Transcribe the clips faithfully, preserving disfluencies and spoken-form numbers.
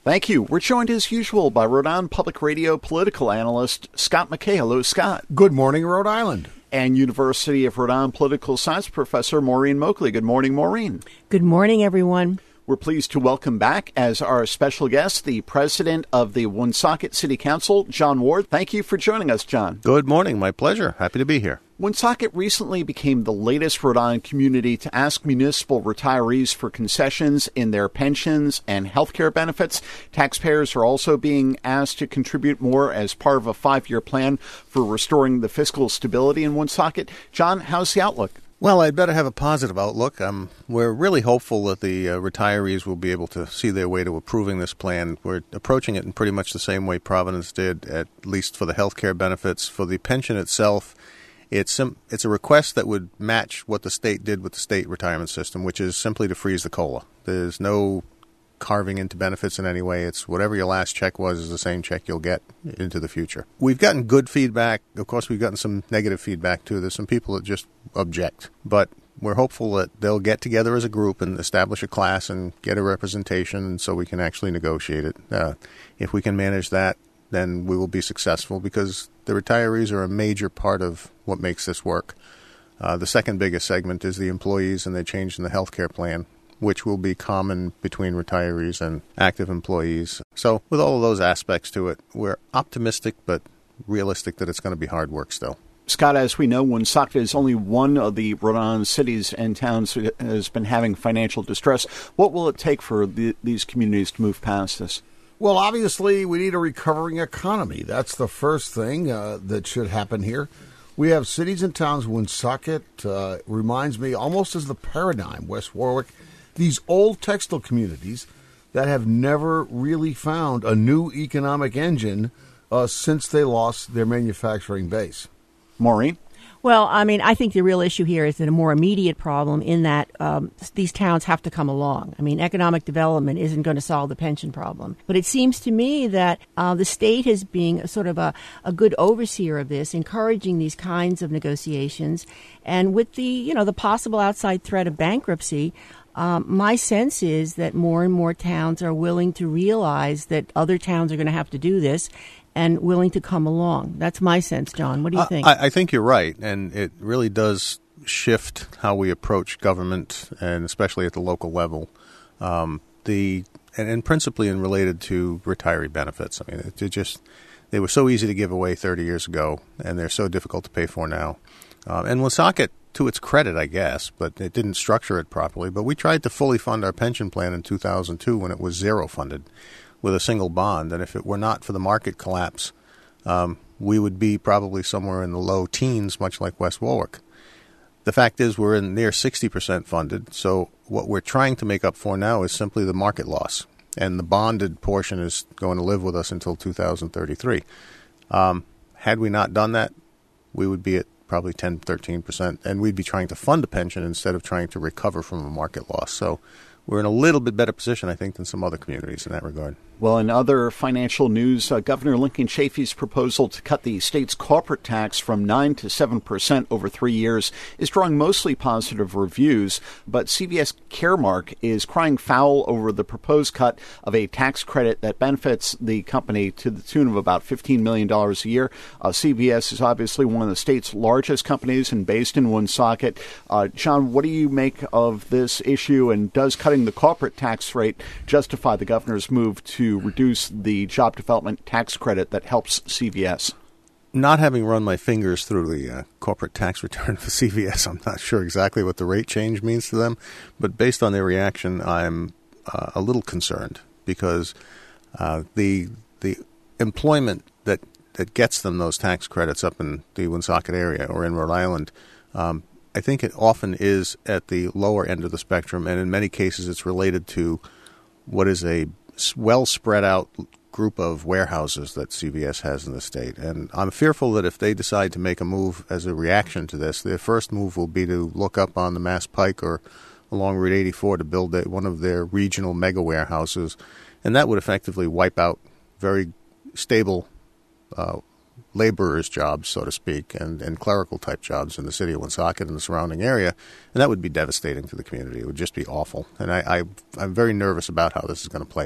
Thank you. We're joined as usual by Rhode Island Public Radio political analyst Scott McKay. Hello, Scott. Good morning, Rhode Island. And University of Rhode Island political science professor Maureen Moakley. Good morning, Maureen. Good morning, everyone. We're pleased to welcome back as our special guest the president of the Woonsocket City Council, John Ward. Thank you for joining us, John. Good morning. My pleasure. Happy to be here. Woonsocket recently became the latest Rhode Island community to ask municipal retirees for concessions in their pensions and health care benefits. Taxpayers are also being asked to contribute more as part of a five-year plan for restoring the fiscal stability in Woonsocket. John, how's the outlook? Well, I'd better have a positive outlook. Um, we're really hopeful that the uh, retirees will be able to see their way to approving this plan. We're approaching it in pretty much the same way Providence did, at least for the health care benefits. For the pension itself, it's sim- it's a request that would match what the state did with the state retirement system, which is simply to freeze the COLA. There's no carving into benefits in any way. It's whatever your last check was is the same check you'll get into the future. We've gotten good feedback. Of course, we've gotten some negative feedback, too. There's some people that just object. But we're hopeful that they'll get together as a group and establish a class and get a representation so we can actually negotiate it. Uh, if we can manage that, then we will be successful because the retirees are a major part of what makes this work. Uh, the second biggest segment is the employees and their change in the health care plan, which will be common between retirees and active employees. So with all of those aspects to it, we're optimistic but realistic that it's going to be hard work still. Scott, as we know, Woonsocket is only one of the Rhode Island cities and towns that has been having financial distress. What will it take for the, these communities to move past this? Well, obviously, we need a recovering economy. That's the first thing uh, that should happen here. We have cities and towns. Woonsocket uh, reminds me almost as the paradigm, West Warwick, these old textile communities that have never really found a new economic engine uh, since they lost their manufacturing base. Maureen? Well, I mean, I think the real issue here is that a more immediate problem in that um, these towns have to come along. I mean, economic development isn't going to solve the pension problem. But it seems to me that uh, the state is being a sort of a, a good overseer of this, encouraging these kinds of negotiations. And with the, you know, the possible outside threat of bankruptcy, Um, my sense is that more and more towns are willing to realize that other towns are going to have to do this and willing to come along. That's my sense, John. What do you think? Uh, I, I think you're right, and it really does shift how we approach government, and especially at the local level. Um, the and, and principally in related to retiree benefits. I mean, it, it just they were so easy to give away thirty years ago, and they're so difficult to pay for now. Um, and Woonsocket, to its credit, I guess, but it didn't structure it properly. But we tried to fully fund our pension plan in two thousand two when it was zero funded with a single bond. And if it were not for the market collapse, um, we would be probably somewhere in the low teens, much like West Warwick. The fact is we're in near sixty percent funded. So what we're trying to make up for now is simply the market loss. And the bonded portion is going to live with us until two thousand thirty-three. Um, had we not done that, we would be at probably ten, thirteen percent, and we'd be trying to fund a pension instead of trying to recover from a market loss. So we're in a little bit better position, I think, than some other communities in that regard. Well, in other financial news, uh, Governor Lincoln Chafee's proposal to cut the state's corporate tax from nine to seven percent over three years is drawing mostly positive reviews, but C V S Caremark is crying foul over the proposed cut of a tax credit that benefits the company to the tune of about fifteen million dollars a year. Uh, C V S is obviously one of the state's largest companies and based in Woonsocket. Uh, John, what do you make of this issue, and does cutting the corporate tax rate justify the governor's move to reduce the job development tax credit that helps C V S? Not having run my fingers through the uh, corporate tax return for C V S, I'm not sure exactly what the rate change means to them. But based on their reaction, I'm uh, a little concerned because uh, the the employment that, that gets them those tax credits up in the Woonsocket area or in Rhode Island, um, I think it often is at the lower end of the spectrum, and in many cases it's related to what is a well spread out group of warehouses that C V S has in the state. And I'm fearful that if they decide to make a move as a reaction to this, their first move will be to look up on the Mass Pike or along Route eighty-four to build a, one of their regional mega warehouses. And that would effectively wipe out very stable uh, laborers' jobs, so to speak, and, and clerical-type jobs in the city of Woonsocket and the surrounding area, and that would be devastating to the community. It would just be awful. And I, I, I'm very nervous about how this is going to play out.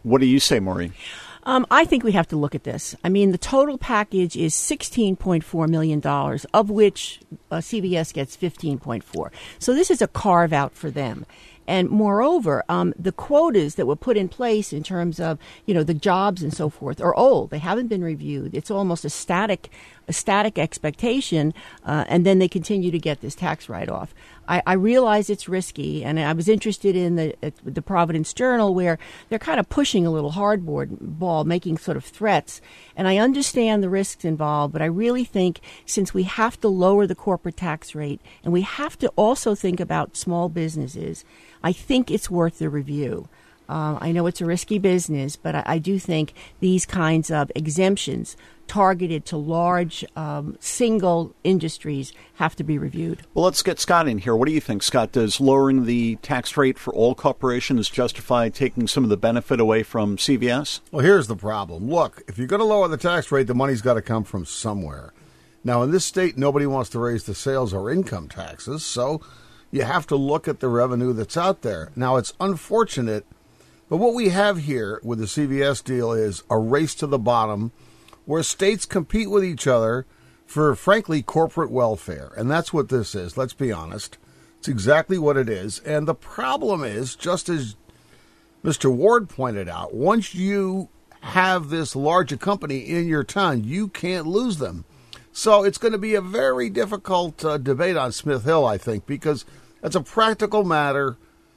What do you say, Maureen? Um, I think we have to look at this. I mean, the total package is sixteen point four million dollars, of which uh, C V S gets fifteen point four. So this is a carve out for them. And moreover, um, the quotas that were put in place in terms of, you know, the jobs and so forth are old. They haven't been reviewed. It's almost a static, a static expectation, uh, and then they continue to get this tax write-off. I, I realize it's risky, and I was interested in the uh, the Providence Journal, where they're kind of pushing a little hardboard ball, making sort of threats. And I understand the risks involved, but I really think since we have to lower the corporate tax rate, and we have to also think about small businesses, I think it's worth the review. Uh, I know it's a risky business, but I, I do think these kinds of exemptions targeted to large um, single industries have to be reviewed. Well, let's get Scott in here. What do you think, Scott? Does lowering the tax rate for all corporations justify taking some of the benefit away from C V S? Well, here's the problem. Look, if you're going to lower the tax rate, the money's got to come from somewhere. Now, in this state, nobody wants to raise the sales or income taxes, so you have to look at the revenue that's out there. Now, it's unfortunate, but what we have here with the C V S deal is a race to the bottom where states compete with each other for, frankly, corporate welfare. And that's what this is, let's be honest. It's exactly what it is. And the problem is, just as Mister Ward pointed out, once you have this larger company in your town, you can't lose them. So it's going to be a very difficult uh, debate on Smith Hill, I think, because it's a practical matter.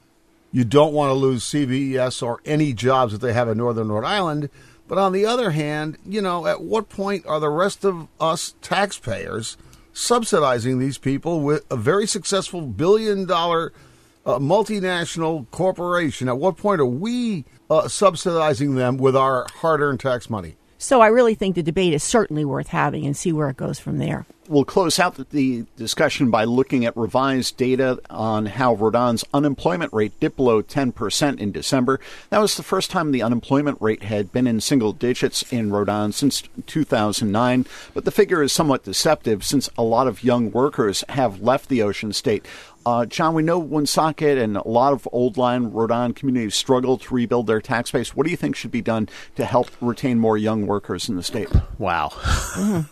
You don't want to lose C V S or any jobs that they have in Northern Rhode Island. But on the other hand, you know, at what point are the rest of us taxpayers subsidizing these people with a very successful billion-dollar uh, multinational corporation? At what point are we uh, subsidizing them with our hard-earned tax money? So I really think the debate is certainly worth having and see where it goes from there. We'll close out the discussion by looking at revised data on how Rhode Island's unemployment rate dipped below ten percent in December. That was the first time the unemployment rate had been in single digits in Rhode Island since two thousand nine. But the figure is somewhat deceptive since a lot of young workers have left the Ocean State. Uh, John, we know Woonsocket and a lot of old line Rhode Island communities struggle to rebuild their tax base. What do you think should be done to help retain more young workers in the state? Wow. Mm-hmm.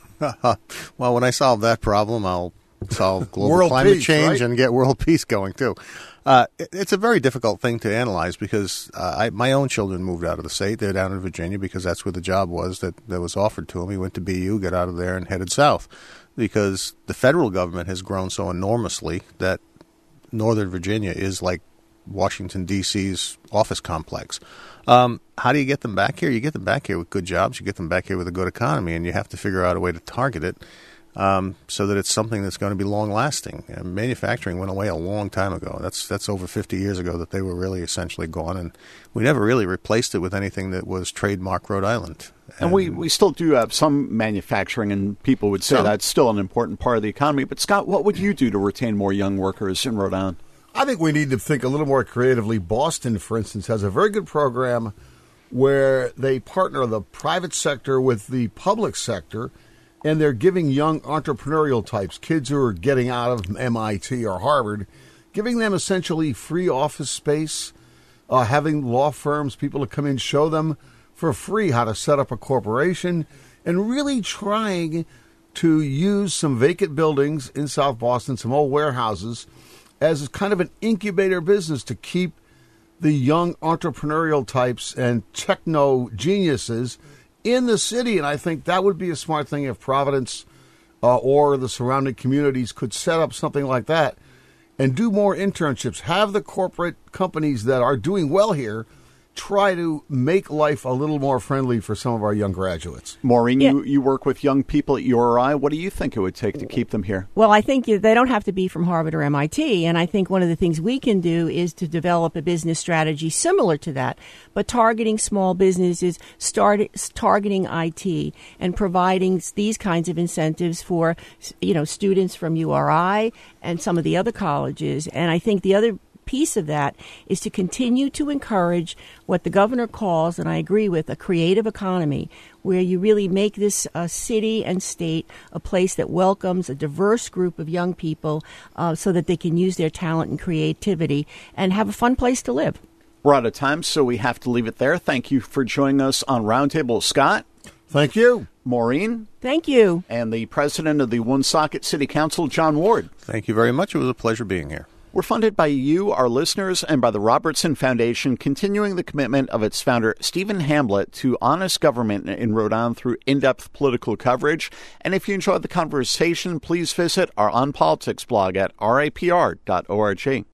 Well, when I solve that problem, I'll solve global world climate peace, change right? and get world peace going, too. Uh, it, it's a very difficult thing to analyze because uh, I, my own children moved out of the state. They're down in Virginia because that's where the job was that, that was offered to them. He went to B U, got out of there, and headed south because the federal government has grown so enormously that Northern Virginia is like Washington, D C's office complex. Um, how do you get them back here? You get them back here with good jobs. You get them back here with a good economy, and you have to figure out a way to target it um, so that it's something that's going to be long-lasting. And manufacturing went away a long time ago. That's that's over fifty years ago that they were really essentially gone, and we never really replaced it with anything that was trademark Rhode Island. And, and we, we still do have some manufacturing, and people would say some. That's still an important part of the economy. But, Scott, what would you do to retain more young workers in Rhode Island? I think we need to think a little more creatively. Boston, for instance, has a very good program where they partner the private sector with the public sector, and they're giving young entrepreneurial types, kids who are getting out of M I T or Harvard, giving them essentially free office space, uh, having law firms, people to come in, show them for free how to set up a corporation, and really trying to use some vacant buildings in South Boston, some old warehouses, as kind of an incubator business to keep the young entrepreneurial types and techno geniuses in the city. And I think that would be a smart thing if Providence uh, or the surrounding communities could set up something like that and do more internships. Have the corporate companies that are doing well here try to make life a little more friendly for some of our young graduates. Maureen, yeah. you, you work with young people at U R I. What do you think it would take to keep them here? Well, I think they don't have to be from Harvard or M I T, and I think one of the things we can do is to develop a business strategy similar to that, but targeting small businesses, start, targeting I T, and providing these kinds of incentives for, you know, students from U R I and some of the other colleges. And I think the other piece of that is to continue to encourage what the governor calls, and I agree with, a creative economy, where you really make this uh, city and state a place that welcomes a diverse group of young people uh, so that they can use their talent and creativity and have a fun place to live. We're out of time, so we have to leave it there. Thank you for joining us on Roundtable, Scott. Thank you. Maureen. Thank you. And the president of the Woonsocket City Council, John Ward. Thank you very much. It was a pleasure being here. We're funded by you, our listeners, and by the Robertson Foundation, continuing the commitment of its founder, Stephen Hamblett, to honest government in Rhode Island through in-depth political coverage. And if you enjoyed the conversation, please visit our On Politics blog at r a p r dot org.